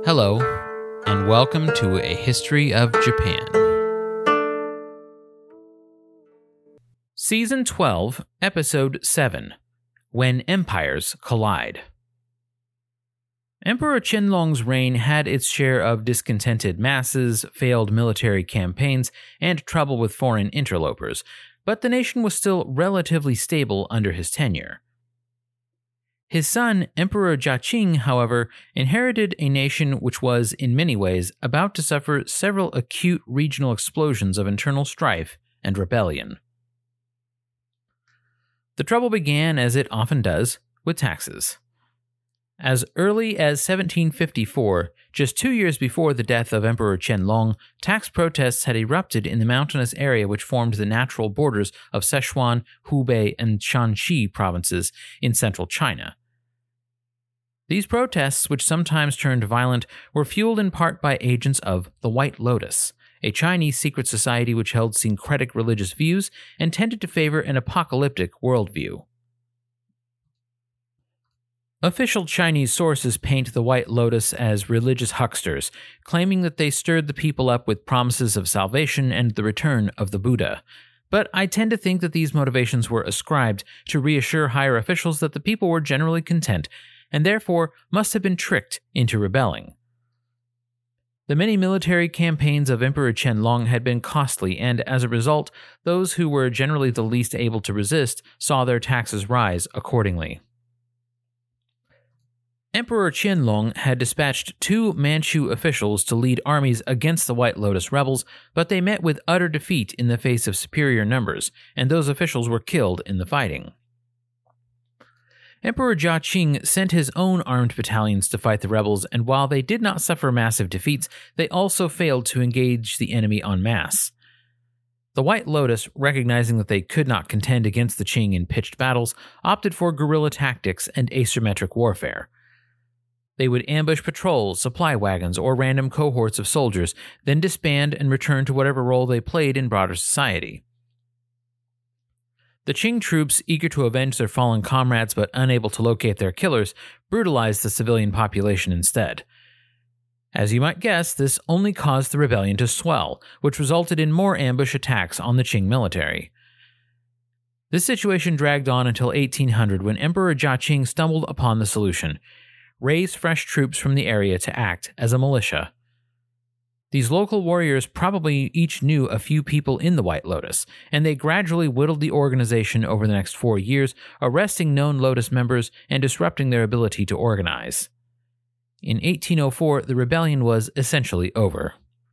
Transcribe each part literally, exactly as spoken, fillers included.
Hello, and welcome to A History of Japan. Season twelve, Episode seven, When Empires Collide. Emperor Qianlong's reign had its share of discontented masses, failed military campaigns, and trouble with foreign interlopers, but the nation was still relatively stable under his tenure. His son, Emperor Jiaqing, however, inherited a nation which was, in many ways, about to suffer several acute regional explosions of internal strife and rebellion. The trouble began, as it often does, with taxes. As early as seventeen fifty-four, just two years before the death of Emperor Qianlong, tax protests had erupted in the mountainous area which formed the natural borders of Sichuan, Hubei, and Shanxi provinces in central China. These protests, which sometimes turned violent, were fueled in part by agents of the White Lotus, a Chinese secret society which held syncretic religious views and tended to favor an apocalyptic worldview. Official Chinese sources paint the White Lotus as religious hucksters, claiming that they stirred the people up with promises of salvation and the return of the Buddha. But I tend to think that these motivations were ascribed to reassure higher officials that the people were generally content, and therefore must have been tricked into rebelling. The many military campaigns of Emperor Qianlong had been costly, and as a result, those who were generally the least able to resist saw their taxes rise accordingly. Emperor Qianlong had dispatched two Manchu officials to lead armies against the White Lotus rebels, but they met with utter defeat in the face of superior numbers, and those officials were killed in the fighting. Emperor Jiaqing sent his own armed battalions to fight the rebels, and while they did not suffer massive defeats, they also failed to engage the enemy en masse. The White Lotus, recognizing that they could not contend against the Qing in pitched battles, opted for guerrilla tactics and asymmetric warfare. They would ambush patrols, supply wagons, or random cohorts of soldiers, then disband and return to whatever role they played in broader society. The Qing troops, eager to avenge their fallen comrades but unable to locate their killers, brutalized the civilian population instead. As you might guess, this only caused the rebellion to swell, which resulted in more ambush attacks on the Qing military. This situation dragged on until eighteen hundred, when Emperor Jiaqing stumbled upon the solution: raise fresh troops from the area to act as a militia. These local warriors probably each knew a few people in the White Lotus, and they gradually whittled the organization over the next four years, arresting known Lotus members and disrupting their ability to organize. In eighteen oh four, the rebellion was essentially over.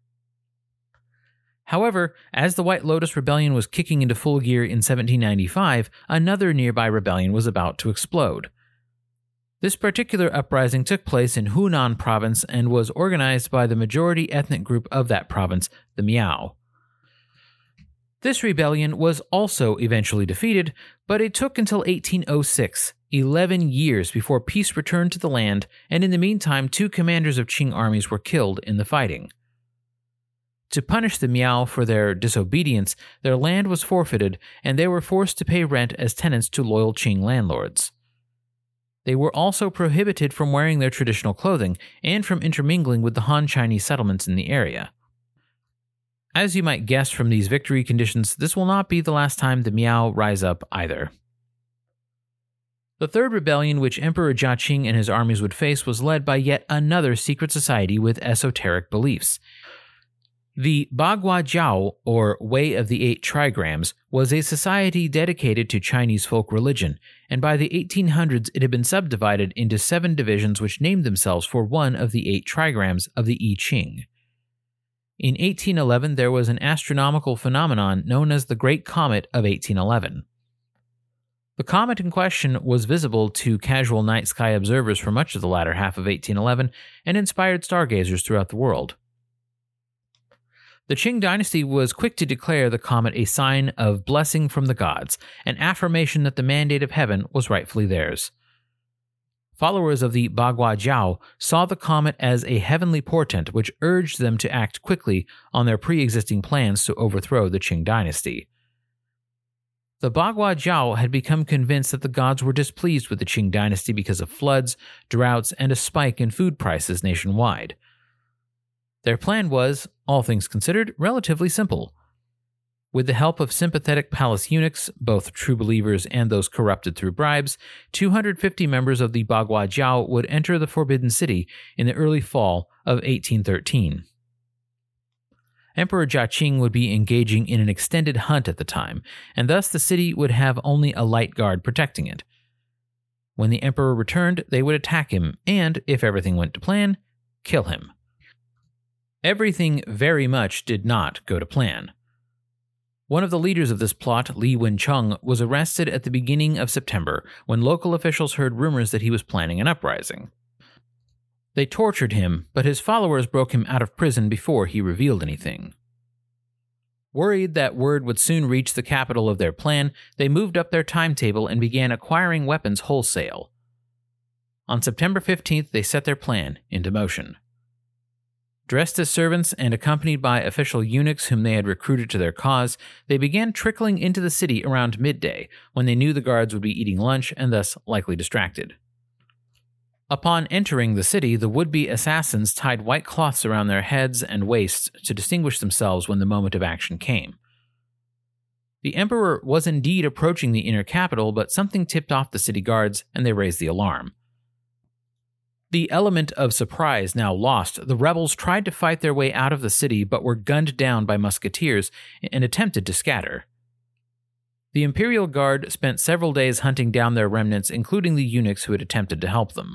However, as the White Lotus rebellion was kicking into full gear in seventeen ninety-five, another nearby rebellion was about to explode. This particular uprising took place in Hunan province and was organized by the majority ethnic group of that province, the Miao. This rebellion was also eventually defeated, but it took until eighteen oh six, eleven years before peace returned to the land, and in the meantime two commanders of Qing armies were killed in the fighting. To punish the Miao for their disobedience, their land was forfeited, and they were forced to pay rent as tenants to loyal Qing landlords. They were also prohibited from wearing their traditional clothing and from intermingling with the Han Chinese settlements in the area. As you might guess from these victory conditions, this will not be the last time the Miao rise up either. The third rebellion which Emperor Jiaqing and his armies would face was led by yet another secret society with esoteric beliefs. The Bagua Jiao, or Way of the Eight Trigrams, was a society dedicated to Chinese folk religion, and by the eighteen hundreds it had been subdivided into seven divisions which named themselves for one of the eight trigrams of the I Ching. In eighteen eleven there was an astronomical phenomenon known as the Great Comet of eighteen eleven. The comet in question was visible to casual night sky observers for much of the latter half of eighteen eleven and inspired stargazers throughout the world. The Qing dynasty was quick to declare the comet a sign of blessing from the gods, an affirmation that the mandate of heaven was rightfully theirs. Followers of the Bagua Jiao saw the comet as a heavenly portent which urged them to act quickly on their pre-existing plans to overthrow the Qing dynasty. The Bagua Jiao had become convinced that the gods were displeased with the Qing dynasty because of floods, droughts, and a spike in food prices nationwide. Their plan was, all things considered, relatively simple. With the help of sympathetic palace eunuchs, both true believers and those corrupted through bribes, two hundred fifty members of the Bagua Jiao would enter the Forbidden City in the early fall of eighteen thirteen. Emperor Jia Qing would be engaging in an extended hunt at the time, and thus the city would have only a light guard protecting it. When the emperor returned, they would attack him and, if everything went to plan, kill him. Everything very much did not go to plan. One of the leaders of this plot, Li Wencheng, was arrested at the beginning of September when local officials heard rumors that he was planning an uprising. They tortured him, but his followers broke him out of prison before he revealed anything. Worried that word would soon reach the capital of their plan, they moved up their timetable and began acquiring weapons wholesale. On September fifteenth, they set their plan into motion. Dressed as servants and accompanied by official eunuchs whom they had recruited to their cause, they began trickling into the city around midday, when they knew the guards would be eating lunch and thus likely distracted. Upon entering the city, the would-be assassins tied white cloths around their heads and waists to distinguish themselves when the moment of action came. The emperor was indeed approaching the inner capital, but something tipped off the city guards, and they raised the alarm. The element of surprise now lost, the rebels tried to fight their way out of the city but were gunned down by musketeers and attempted to scatter. The Imperial Guard spent several days hunting down their remnants, including the eunuchs who had attempted to help them.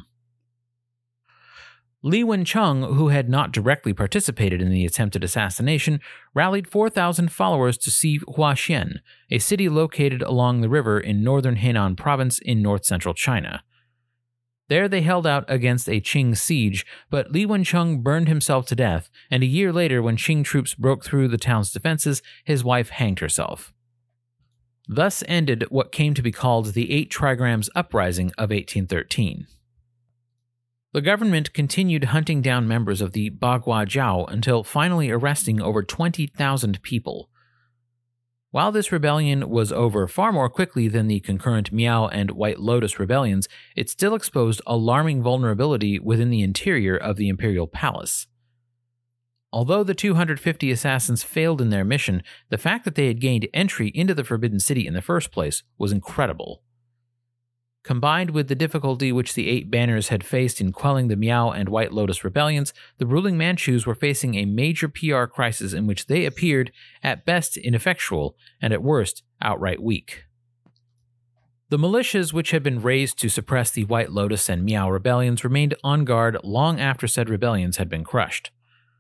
Li Wencheng, who had not directly participated in the attempted assassination, rallied four thousand followers to siege Huaxian, a city located along the river in northern Henan province in north-central China. There they held out against a Qing siege, but Li Wencheng burned himself to death, and a year later, when Qing troops broke through the town's defenses, his wife hanged herself. Thus ended what came to be called the Eight Trigrams Uprising of eighteen thirteen. The government continued hunting down members of the Bagua Jiao until finally arresting over twenty thousand people. While this rebellion was over far more quickly than the concurrent Miao and White Lotus rebellions, it still exposed alarming vulnerability within the interior of the imperial palace. Although the two hundred fifty assassins failed in their mission, the fact that they had gained entry into the Forbidden City in the first place was incredible. Combined with the difficulty which the Eight Banners had faced in quelling the Miao and White Lotus rebellions, the ruling Manchus were facing a major P R crisis in which they appeared, at best, ineffectual, and at worst, outright weak. The militias which had been raised to suppress the White Lotus and Miao rebellions remained on guard long after said rebellions had been crushed.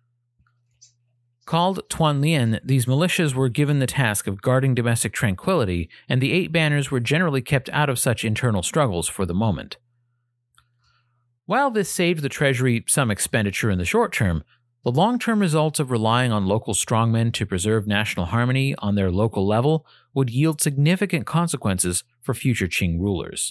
Called Tuanlian, these militias were given the task of guarding domestic tranquility, and the Eight Banners were generally kept out of such internal struggles for the moment. While this saved the treasury some expenditure in the short term, the long-term results of relying on local strongmen to preserve national harmony on their local level would yield significant consequences for future Qing rulers.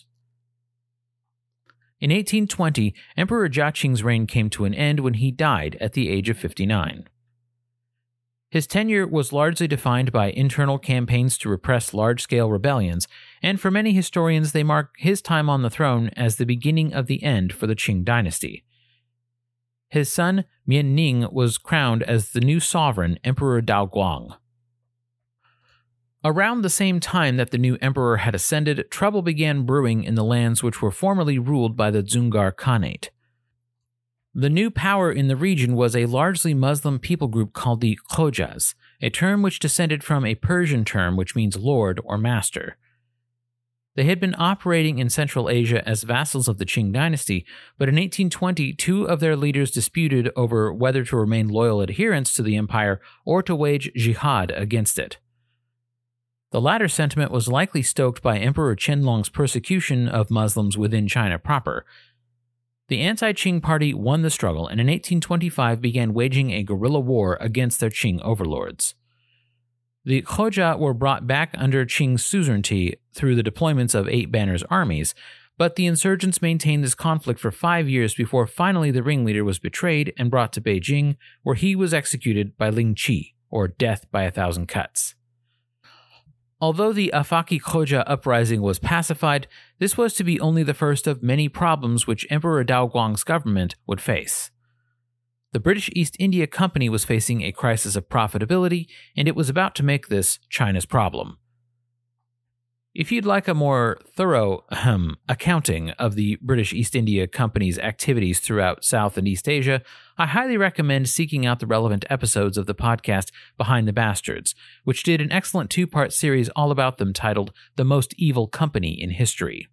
In eighteen twenty, Emperor Jia Qing's reign came to an end when he died at the age of fifty-nine. His tenure was largely defined by internal campaigns to repress large-scale rebellions, and for many historians they mark his time on the throne as the beginning of the end for the Qing dynasty. His son, Mian Ning, was crowned as the new sovereign, Emperor Dao Guang. Around the same time that the new emperor had ascended, trouble began brewing in the lands which were formerly ruled by the Dzungar Khanate. The new power in the region was a largely Muslim people group called the Khojas, a term which descended from a Persian term which means lord or master. They had been operating in Central Asia as vassals of the Qing dynasty, but in eighteen twenty, two of their leaders disputed over whether to remain loyal adherents to the empire or to wage jihad against it. The latter sentiment was likely stoked by Emperor Qianlong's persecution of Muslims within China proper. The anti-Qing party won the struggle and in eighteen twenty-five began waging a guerrilla war against their Qing overlords. The Khoja were brought back under Qing's suzerainty through the deployments of Eight Banners' armies, but the insurgents maintained this conflict for five years before finally the ringleader was betrayed and brought to Beijing, where he was executed by Ling Qi, or death by a thousand cuts. Although the Afaki Khoja uprising was pacified, this was to be only the first of many problems which Emperor Dao Guang's government would face. The British East India Company was facing a crisis of profitability, and it was about to make this China's problem. If you'd like a more thorough ahem, accounting of the British East India Company's activities throughout South and East Asia, I highly recommend seeking out the relevant episodes of the podcast Behind the Bastards, which did an excellent two-part series all about them titled The Most Evil Company in History.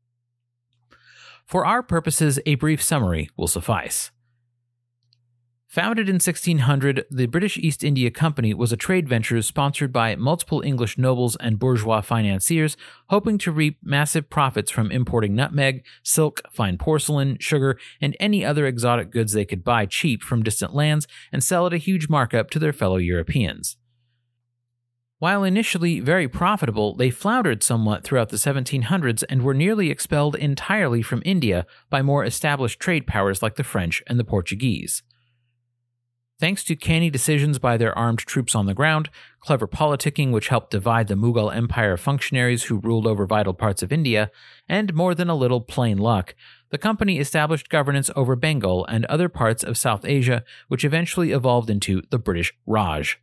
For our purposes, a brief summary will suffice. Founded in sixteen hundred, the British East India Company was a trade venture sponsored by multiple English nobles and bourgeois financiers hoping to reap massive profits from importing nutmeg, silk, fine porcelain, sugar, and any other exotic goods they could buy cheap from distant lands and sell at a huge markup to their fellow Europeans. While initially very profitable, they floundered somewhat throughout the seventeen hundreds and were nearly expelled entirely from India by more established trade powers like the French and the Portuguese. Thanks to canny decisions by their armed troops on the ground, clever politicking which helped divide the Mughal Empire functionaries who ruled over vital parts of India, and more than a little plain luck, the company established governance over Bengal and other parts of South Asia, which eventually evolved into the British Raj.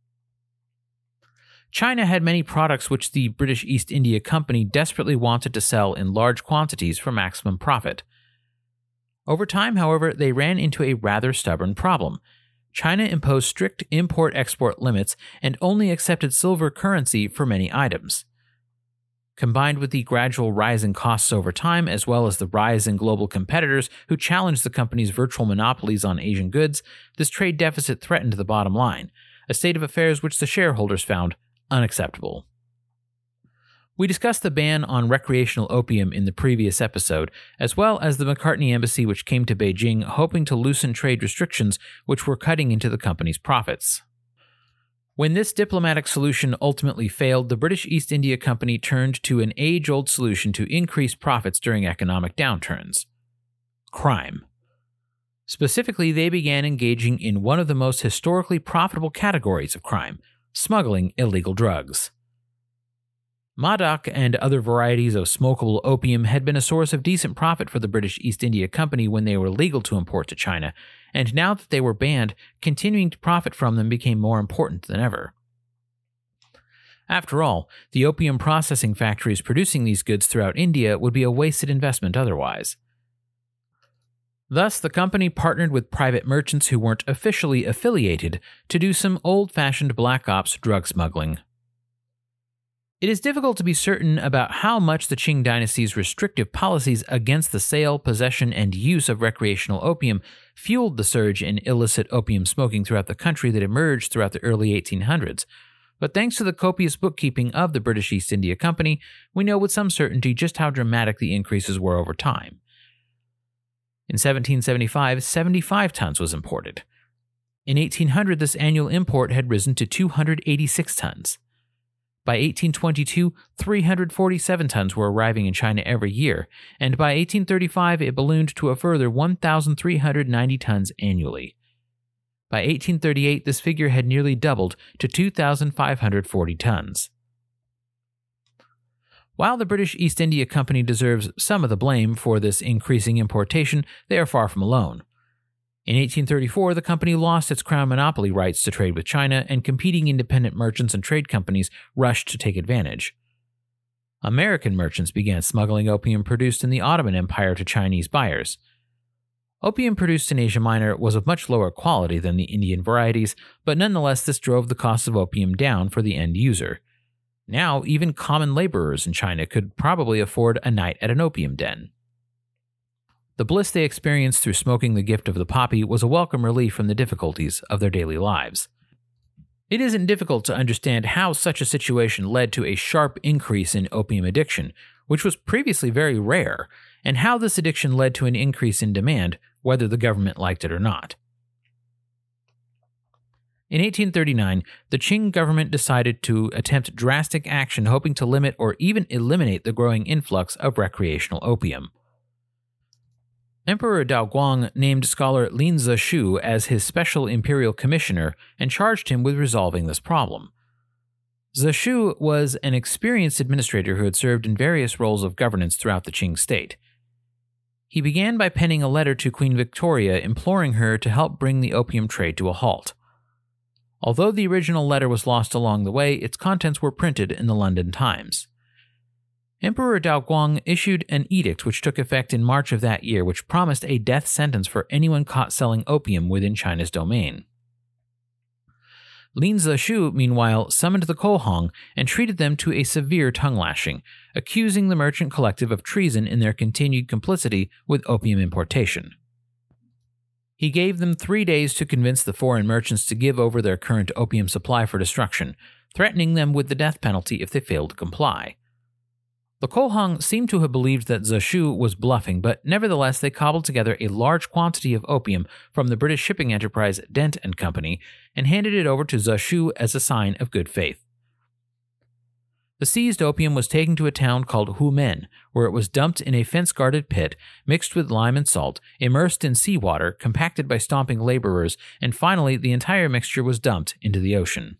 China had many products which the British East India Company desperately wanted to sell in large quantities for maximum profit. Over time, however, they ran into a rather stubborn problem. China imposed strict import-export limits and only accepted silver currency for many items. Combined with the gradual rise in costs over time, as well as the rise in global competitors who challenged the company's virtual monopolies on Asian goods, this trade deficit threatened the bottom line, a state of affairs which the shareholders found unacceptable. We discussed the ban on recreational opium in the previous episode, as well as the Macartney Embassy which came to Beijing hoping to loosen trade restrictions which were cutting into the company's profits. When this diplomatic solution ultimately failed, the British East India Company turned to an age-old solution to increase profits during economic downturns: crime. Specifically, they began engaging in one of the most historically profitable categories of crime: smuggling illegal drugs. Madak and other varieties of smokable opium had been a source of decent profit for the British East India Company when they were legal to import to China, and now that they were banned, continuing to profit from them became more important than ever. After all, the opium processing factories producing these goods throughout India would be a wasted investment otherwise. Thus, the company partnered with private merchants who weren't officially affiliated to do some old-fashioned black ops drug smuggling. It is difficult to be certain about how much the Qing dynasty's restrictive policies against the sale, possession, and use of recreational opium fueled the surge in illicit opium smoking throughout the country that emerged throughout the early eighteen hundreds. But thanks to the copious bookkeeping of the British East India Company, we know with some certainty just how dramatic the increases were over time. In seventeen seventy-five, seventy-five tons was imported. In eighteen hundred, this annual import had risen to two hundred eighty-six tons. By eighteen twenty-two, three hundred forty-seven tons were arriving in China every year, and by eighteen thirty-five it ballooned to a further one thousand three hundred ninety tons annually. By eighteen thirty-eight, this figure had nearly doubled to two thousand five hundred forty tons. While the British East India Company deserves some of the blame for this increasing importation, they are far from alone. In eighteen thirty-four, the company lost its crown monopoly rights to trade with China, and competing independent merchants and trade companies rushed to take advantage. American merchants began smuggling opium produced in the Ottoman Empire to Chinese buyers. Opium produced in Asia Minor was of much lower quality than the Indian varieties, but nonetheless this drove the cost of opium down for the end user. Now, even common laborers in China could probably afford a night at an opium den. The bliss they experienced through smoking the gift of the poppy was a welcome relief from the difficulties of their daily lives. It isn't difficult to understand how such a situation led to a sharp increase in opium addiction, which was previously very rare, and how this addiction led to an increase in demand, whether the government liked it or not. In eighteen thirty-nine, the Qing government decided to attempt drastic action hoping to limit or even eliminate the growing influx of recreational opium. Emperor Daoguang named scholar Lin Zexu as his special imperial commissioner and charged him with resolving this problem. Zexu was an experienced administrator who had served in various roles of governance throughout the Qing state. He began by penning a letter to Queen Victoria imploring her to help bring the opium trade to a halt. Although the original letter was lost along the way, its contents were printed in the London Times. Emperor Daoguang issued an edict which took effect in March of that year, which promised a death sentence for anyone caught selling opium within China's domain. Lin Zexu, meanwhile, summoned the Kohong and treated them to a severe tongue-lashing, accusing the merchant collective of treason in their continued complicity with opium importation. He gave them three days to convince the foreign merchants to give over their current opium supply for destruction, threatening them with the death penalty if they failed to comply. The Kohong seemed to have believed that Zexu was bluffing, but nevertheless they cobbled together a large quantity of opium from the British shipping enterprise Dent and Company and handed it over to Zexu as a sign of good faith. The seized opium was taken to a town called Humen, where it was dumped in a fence-guarded pit, mixed with lime and salt, immersed in seawater, compacted by stomping laborers, and finally the entire mixture was dumped into the ocean.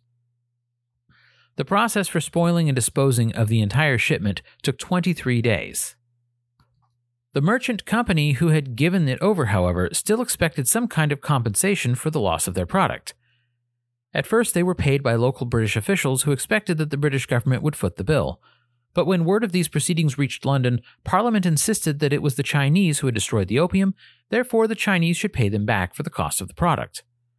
The process for spoiling and disposing of the entire shipment took twenty-three days. The merchant company who had given it over, however, still expected some kind of compensation for the loss of their product. At first, they were paid by local British officials who expected that the British government would foot the bill. But when word of these proceedings reached London, Parliament insisted that it was the Chinese who had destroyed the opium, therefore the Chinese should pay them back for the cost of the product.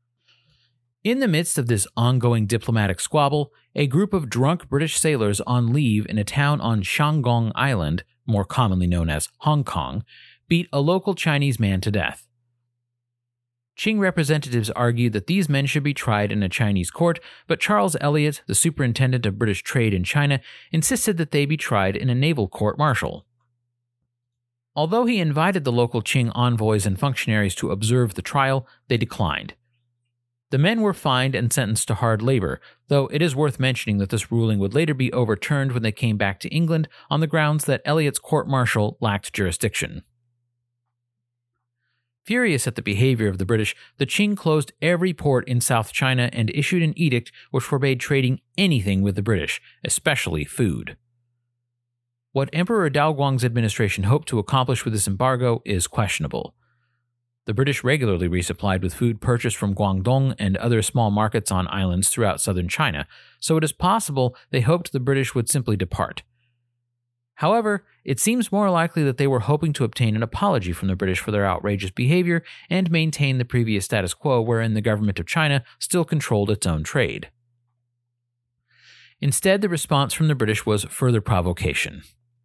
In the midst of this ongoing diplomatic squabble, a group of drunk British sailors on leave in a town on Shanggong Island, more commonly known as Hong Kong, beat a local Chinese man to death. Qing representatives argued that these men should be tried in a Chinese court, but Charles Elliot, the superintendent of British trade in China, insisted that they be tried in a naval court-martial. Although he invited the local Qing envoys and functionaries to observe the trial, they declined. The men were fined and sentenced to hard labor, though it is worth mentioning that this ruling would later be overturned when they came back to England on the grounds that Elliot's court-martial lacked jurisdiction. Furious at the behavior of the British, the Qing closed every port in South China and issued an edict which forbade trading anything with the British, especially food. What Emperor Daoguang's administration hoped to accomplish with this embargo is questionable. The British regularly resupplied with food purchased from Guangdong and other small markets on islands throughout southern China, so it is possible they hoped the British would simply depart. However, it seems more likely that they were hoping to obtain an apology from the British for their outrageous behavior and maintain the previous status quo wherein the government of China still controlled its own trade. Instead, the response from the British was further provocation.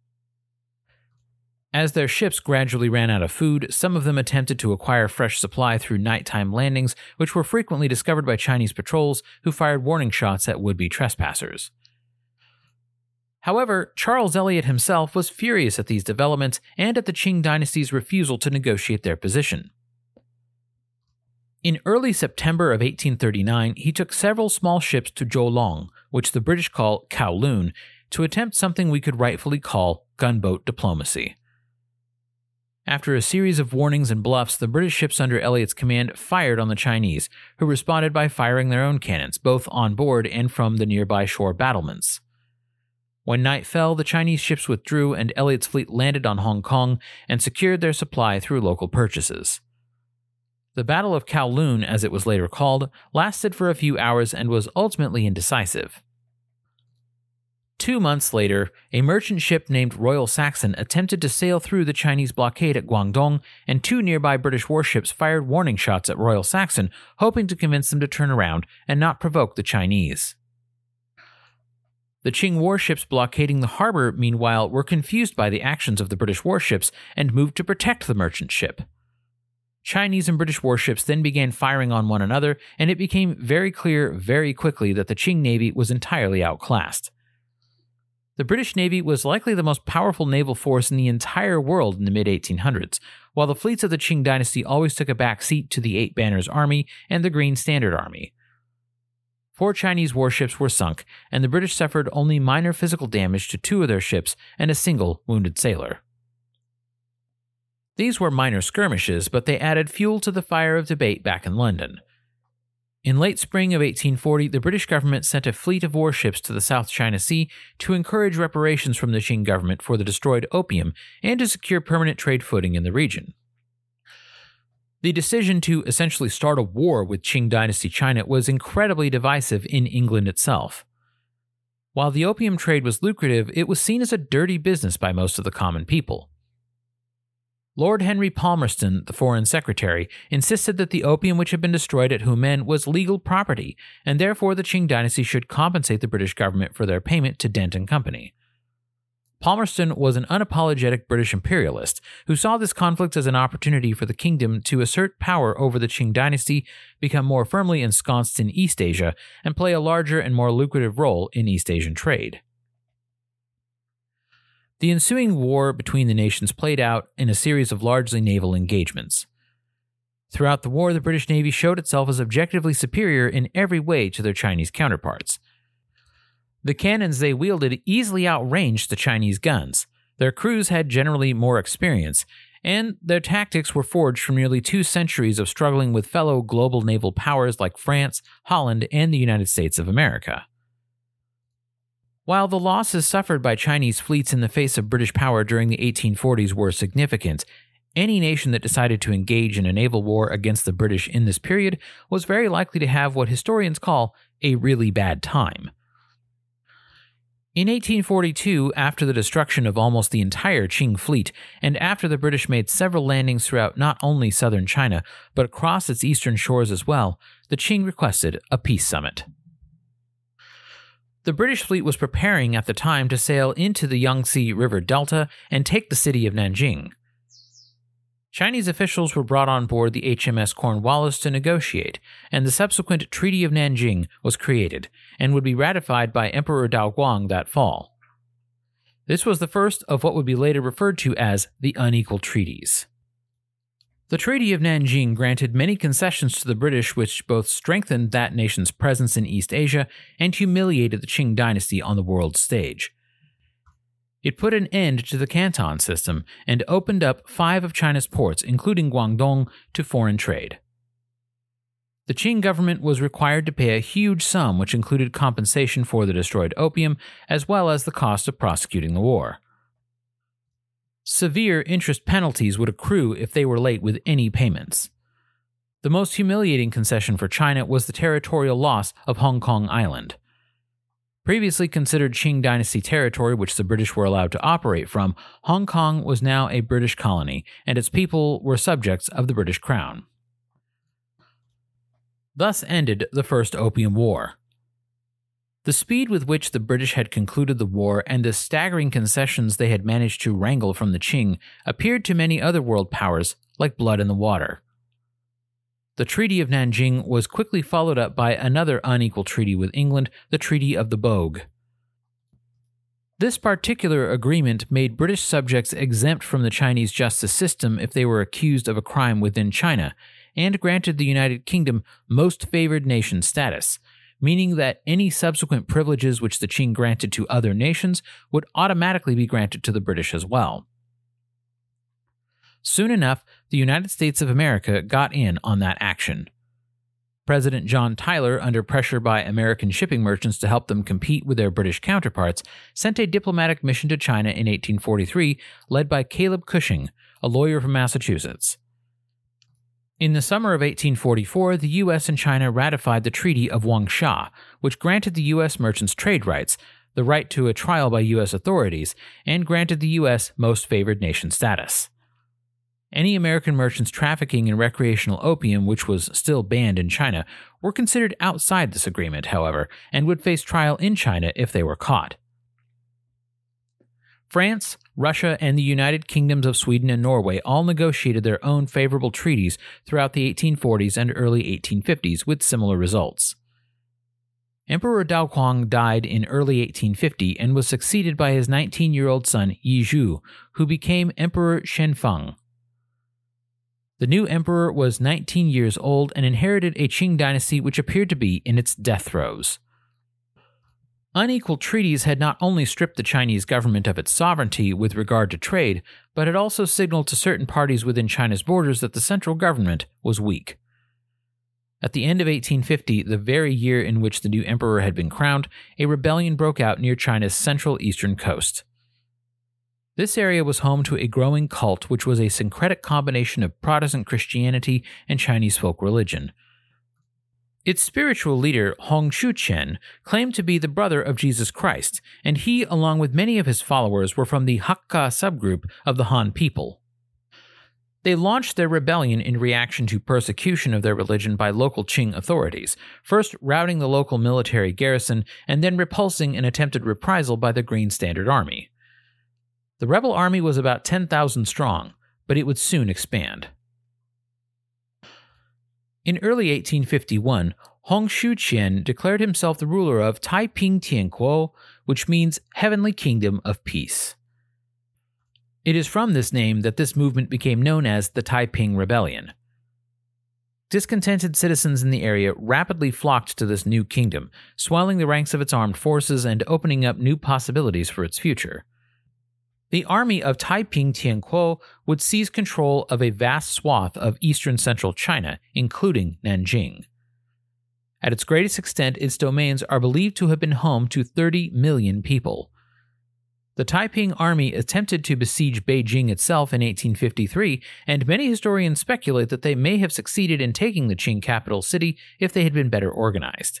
As their ships gradually ran out of food, some of them attempted to acquire fresh supply through nighttime landings, which were frequently discovered by Chinese patrols who fired warning shots at would-be trespassers. However, Charles Elliot himself was furious at these developments and at the Qing dynasty's refusal to negotiate their position. In early September of eighteen thirty-nine, he took several small ships to Zhoulong, which the British call Kowloon, to attempt something we could rightfully call gunboat diplomacy. After a series of warnings and bluffs, the British ships under Elliot's command fired on the Chinese, who responded by firing their own cannons, both on board and from the nearby shore battlements. When night fell, the Chinese ships withdrew and Elliot's fleet landed on Hong Kong and secured their supply through local purchases. The Battle of Kowloon, as it was later called, lasted for a few hours and was ultimately indecisive. Two months later, a merchant ship named Royal Saxon attempted to sail through the Chinese blockade at Guangdong, and two nearby British warships fired warning shots at Royal Saxon, hoping to convince them to turn around and not provoke the Chinese. The Qing warships blockading the harbor, meanwhile, were confused by the actions of the British warships and moved to protect the merchant ship. Chinese and British warships then began firing on one another, and it became very clear very quickly that the Qing Navy was entirely outclassed. The British Navy was likely the most powerful naval force in the entire world in the mid eighteen hundreds, while the fleets of the Qing dynasty always took a back seat to the Eight Banners Army and the Green Standard Army. Four Chinese warships were sunk, and the British suffered only minor physical damage to two of their ships and a single wounded sailor. These were minor skirmishes, but they added fuel to the fire of debate back in London. In late spring of eighteen forty, the British government sent a fleet of warships to the South China Sea to encourage reparations from the Qing government for the destroyed opium and to secure permanent trade footing in the region. The decision to essentially start a war with Qing dynasty China was incredibly divisive in England itself. While the opium trade was lucrative, it was seen as a dirty business by most of the common people. Lord Henry Palmerston, the Foreign Secretary, insisted that the opium which had been destroyed at Humen was legal property, and therefore the Qing dynasty should compensate the British government for their payment to Dent and Company. Palmerston was an unapologetic British imperialist who saw this conflict as an opportunity for the kingdom to assert power over the Qing dynasty, become more firmly ensconced in East Asia, and play a larger and more lucrative role in East Asian trade. The ensuing war between the nations played out in a series of largely naval engagements. Throughout the war, the British Navy showed itself as objectively superior in every way to their Chinese counterparts. The cannons they wielded easily outranged the Chinese guns, their crews had generally more experience, and their tactics were forged from nearly two centuries of struggling with fellow global naval powers like France, Holland, and the United States of America. While the losses suffered by Chinese fleets in the face of British power during the eighteen forties were significant, any nation that decided to engage in a naval war against the British in this period was very likely to have what historians call a really bad time. In eighteen forty-two, after the destruction of almost the entire Qing fleet, and after the British made several landings throughout not only southern China, but across its eastern shores as well, the Qing requested a peace summit. The British fleet was preparing at the time to sail into the Yangtze River Delta and take the city of Nanjing. Chinese officials were brought on board the H M S Cornwallis to negotiate, and the subsequent Treaty of Nanjing was created and would be ratified by Emperor Daoguang that fall. This was the first of what would be later referred to as the unequal treaties. The Treaty of Nanjing granted many concessions to the British which both strengthened that nation's presence in East Asia and humiliated the Qing dynasty on the world stage. It put an end to the Canton system and opened up five of China's ports, including Guangdong, to foreign trade. The Qing government was required to pay a huge sum which included compensation for the destroyed opium as well as the cost of prosecuting the war. Severe interest penalties would accrue if they were late with any payments. The most humiliating concession for China was the territorial loss of Hong Kong Island. Previously considered Qing dynasty territory which the British were allowed to operate from, Hong Kong was now a British colony, and its people were subjects of the British Crown. Thus ended the First Opium War. The speed with which the British had concluded the war and the staggering concessions they had managed to wrangle from the Qing appeared to many other world powers like blood in the water. The Treaty of Nanjing was quickly followed up by another unequal treaty with England, the Treaty of the Bogue. This particular agreement made British subjects exempt from the Chinese justice system if they were accused of a crime within China, and granted the United Kingdom most favored nation status, meaning that any subsequent privileges which the Qing granted to other nations would automatically be granted to the British as well. Soon enough, the United States of America got in on that action. President John Tyler, under pressure by American shipping merchants to help them compete with their British counterparts, sent a diplomatic mission to China in eighteen forty-three, led by Caleb Cushing, a lawyer from Massachusetts. In the summer of eighteen forty-four, the U S and China ratified the Treaty of Wangsha, which granted the U S merchants trade rights, the right to a trial by U S authorities, and granted the U S most favored nation status. Any American merchants trafficking in recreational opium, which was still banned in China, were considered outside this agreement, however, and would face trial in China if they were caught. France, Russia, and the United Kingdoms of Sweden and Norway all negotiated their own favorable treaties throughout the eighteen forties and early eighteen fifties with similar results. Emperor Daoguang died in early eighteen fifty and was succeeded by his nineteen-year-old son Yizhu, who became Emperor Shenfeng. The new emperor was nineteen years old and inherited a Qing dynasty which appeared to be in its death throes. Unequal treaties had not only stripped the Chinese government of its sovereignty with regard to trade, but had also signaled to certain parties within China's borders that the central government was weak. At the end of eighteen fifty, the very year in which the new emperor had been crowned, a rebellion broke out near China's central eastern coast. This area was home to a growing cult which was a syncretic combination of Protestant Christianity and Chinese folk religion. Its spiritual leader, Hong Xiuqian, claimed to be the brother of Jesus Christ, and he, along with many of his followers, were from the Hakka subgroup of the Han people. They launched their rebellion in reaction to persecution of their religion by local Qing authorities, first routing the local military garrison and then repulsing an attempted reprisal by the Green Standard Army. The rebel army was about ten thousand strong, but it would soon expand. In early eighteen fifty-one, Hong Xiuqian declared himself the ruler of Taiping Tiankuo, which means Heavenly Kingdom of Peace. It is from this name that this movement became known as the Taiping Rebellion. Discontented citizens in the area rapidly flocked to this new kingdom, swelling the ranks of its armed forces and opening up new possibilities for its future. The army of Taiping Tiankuo would seize control of a vast swath of eastern central China, including Nanjing. At its greatest extent, its domains are believed to have been home to thirty million people. The Taiping army attempted to besiege Beijing itself in eighteen fifty-three, and many historians speculate that they may have succeeded in taking the Qing capital city if they had been better organized.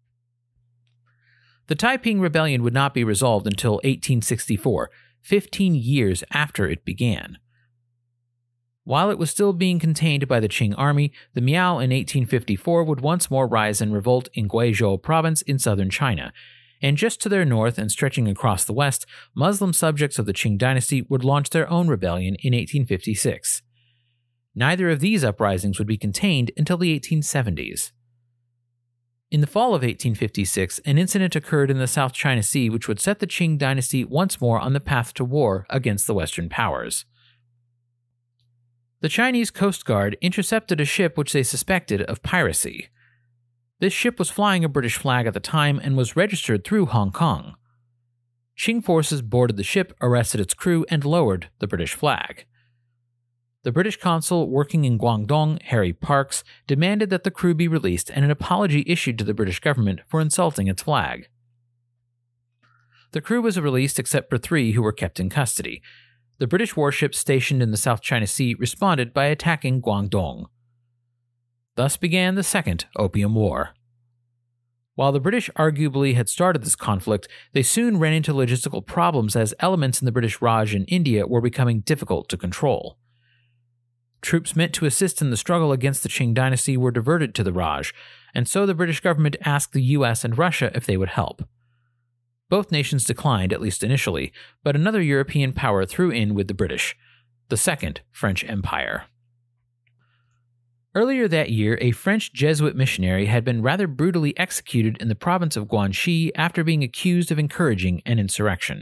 The Taiping Rebellion would not be resolved until eighteen sixty-four, fifteen years after it began. While it was still being contained by the Qing army, the Miao in eighteen fifty-four would once more rise and revolt in Guizhou province in southern China, and just to their north and stretching across the west, Muslim subjects of the Qing dynasty would launch their own rebellion in eighteen fifty-six. Neither of these uprisings would be contained until the eighteen seventies. In the fall of eighteen fifty-six, an incident occurred in the South China Sea which would set the Qing dynasty once more on the path to war against the Western powers. The Chinese Coast Guard intercepted a ship which they suspected of piracy. This ship was flying a British flag at the time and was registered through Hong Kong. Qing forces boarded the ship, arrested its crew, and lowered the British flag. The British consul working in Guangdong, Harry Parkes, demanded that the crew be released and an apology issued to the British government for insulting its flag. The crew was released except for three who were kept in custody. The British warships stationed in the South China Sea responded by attacking Guangdong. Thus began the Second Opium War. While the British arguably had started this conflict, they soon ran into logistical problems as elements in the British Raj in India were becoming difficult to control. Troops meant to assist in the struggle against the Qing dynasty were diverted to the Raj, and so the British government asked the U S and Russia if they would help. Both nations declined, at least initially, but another European power threw in with the British, the Second French Empire. Earlier that year, a French Jesuit missionary had been rather brutally executed in the province of Guangxi after being accused of encouraging an insurrection.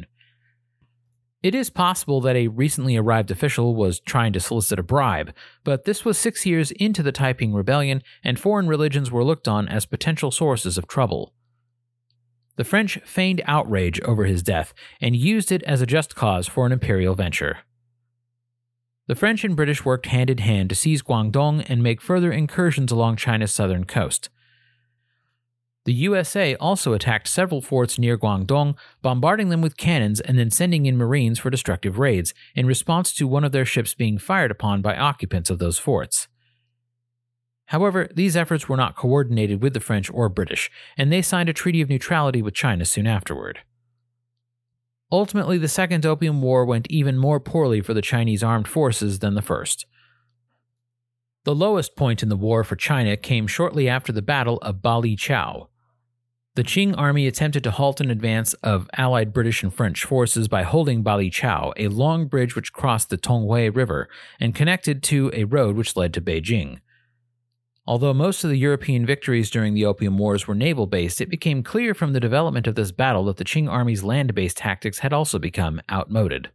It is possible that a recently arrived official was trying to solicit a bribe, but this was six years into the Taiping Rebellion, and foreign religions were looked on as potential sources of trouble. The French feigned outrage over his death and used it as a just cause for an imperial venture. The French and British worked hand in hand to seize Guangdong and make further incursions along China's southern coast. The U S A also attacked several forts near Guangdong, bombarding them with cannons and then sending in Marines for destructive raids, in response to one of their ships being fired upon by occupants of those forts. However, these efforts were not coordinated with the French or British, and they signed a treaty of neutrality with China soon afterward. Ultimately, the Second Opium War went even more poorly for the Chinese armed forces than the first. The lowest point in the war for China came shortly after the Battle of Balichao. The Qing army attempted to halt an advance of allied British and French forces by holding Balichao, a long bridge which crossed the Tonghui River and connected to a road which led to Beijing. Although most of the European victories during the Opium Wars were naval-based, it became clear from the development of this battle that the Qing army's land-based tactics had also become outmoded.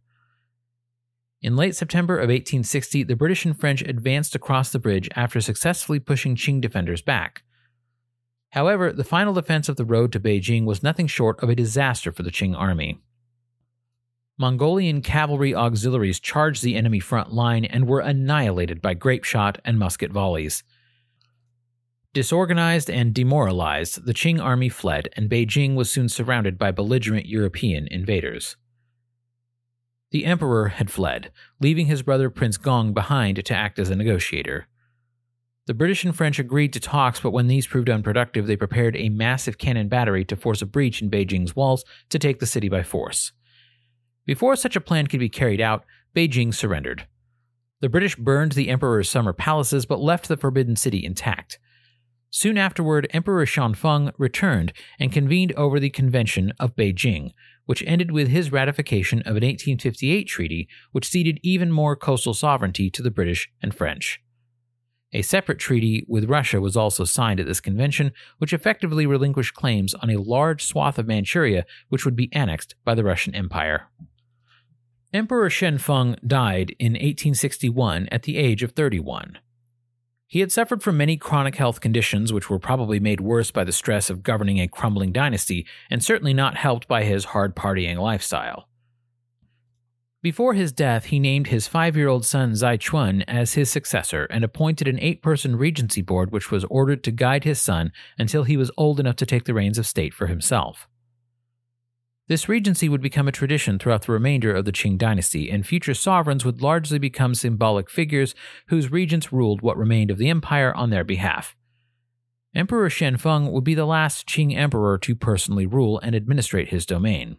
In late September of eighteen sixty, the British and French advanced across the bridge after successfully pushing Qing defenders back. However, the final defense of the road to Beijing was nothing short of a disaster for the Qing army. Mongolian cavalry auxiliaries charged the enemy front line and were annihilated by grape shot and musket volleys. Disorganized and demoralized, the Qing army fled, and Beijing was soon surrounded by belligerent European invaders. The emperor had fled, leaving his brother Prince Gong behind to act as a negotiator. The British and French agreed to talks, but when these proved unproductive, they prepared a massive cannon battery to force a breach in Beijing's walls to take the city by force. Before such a plan could be carried out, Beijing surrendered. The British burned the emperor's summer palaces but left the Forbidden City intact. Soon afterward, Emperor Xianfeng returned and convened over the Convention of Beijing, which ended with his ratification of an eighteen fifty-eight treaty which ceded even more coastal sovereignty to the British and French. A separate treaty with Russia was also signed at this convention, which effectively relinquished claims on a large swath of Manchuria which would be annexed by the Russian Empire. Emperor Xianfeng died in eighteen sixty-one at the age of thirty-one. He had suffered from many chronic health conditions which were probably made worse by the stress of governing a crumbling dynasty, and certainly not helped by his hard-partying lifestyle. Before his death, he named his five-year-old son Zaichuan as his successor and appointed an eight-person regency board which was ordered to guide his son until he was old enough to take the reins of state for himself. This regency would become a tradition throughout the remainder of the Qing dynasty, and future sovereigns would largely become symbolic figures whose regents ruled what remained of the empire on their behalf. Emperor Xianfeng would be the last Qing emperor to personally rule and administrate his domain.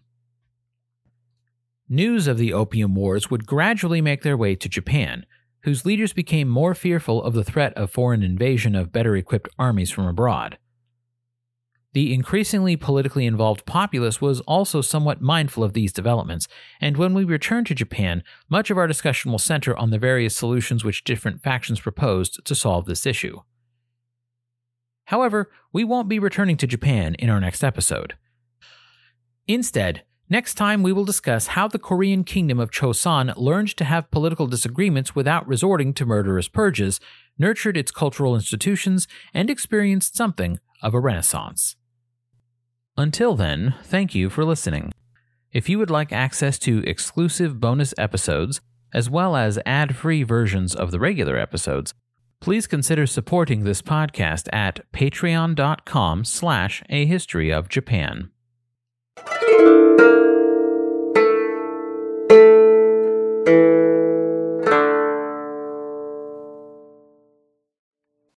News of the Opium Wars would gradually make their way to Japan, whose leaders became more fearful of the threat of foreign invasion of better-equipped armies from abroad. The increasingly politically involved populace was also somewhat mindful of these developments, and when we return to Japan, much of our discussion will center on the various solutions which different factions proposed to solve this issue. However, we won't be returning to Japan in our next episode. Instead, next time we will discuss how the Korean kingdom of Chosun learned to have political disagreements without resorting to murderous purges, nurtured its cultural institutions, and experienced something of a renaissance. Until then, thank you for listening. If you would like access to exclusive bonus episodes, as well as ad-free versions of the regular episodes, please consider supporting this podcast at patreon.com slash a history of Japan.